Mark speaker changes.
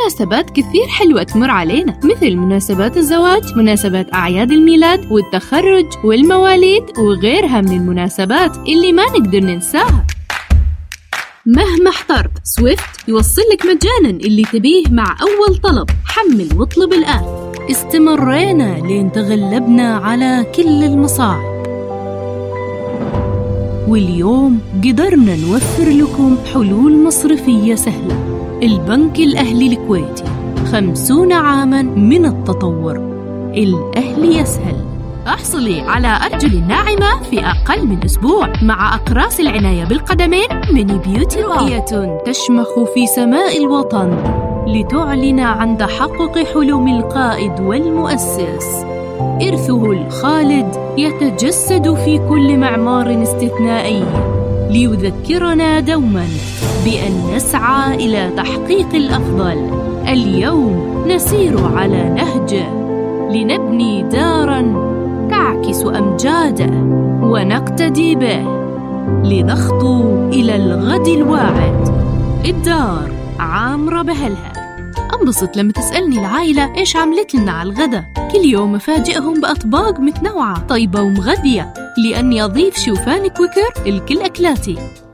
Speaker 1: مناسبات كثير حلوة تمر علينا، مثل مناسبات الزواج، مناسبات أعياد الميلاد والتخرج والمواليد وغيرها من المناسبات اللي ما نقدر ننساها. مهما احترت، سويفت يوصلك مجاناً اللي تبيه مع أول طلب. حمل واطلب الآن. استمرينا لين تغلبنا على كل المصاعب، واليوم قدرنا نوفر لكم حلول مصرفية سهلة. البنك الأهلي الكويتي، 50 عاماً من التطور. الأهلي يسهل. احصلي على أرجل ناعمة في أقل من أسبوع مع أقراص العناية بالقدمين من بيوتي. رؤية تشمخ في سماء الوطن لتعلن عن تحقق حلم القائد والمؤسس. إرثه الخالد يتجسد في كل معمار استثنائي ليذكرنا دوماً بأن نسعى إلى تحقيق الأفضل. اليوم نسير على نهجه لنبني داراً تعكس أمجاده ونقتدي به لنخطو إلى الغد الواعد. الدار عامرة بأهلها. أنبسط لما تسألني العائلة إيش عملت لنا على الغدا. كل يوم أفاجئهم بأطباق متنوعة طيبة ومغذية، لأني أضيف شوفان كويكر لكل أكلاتي.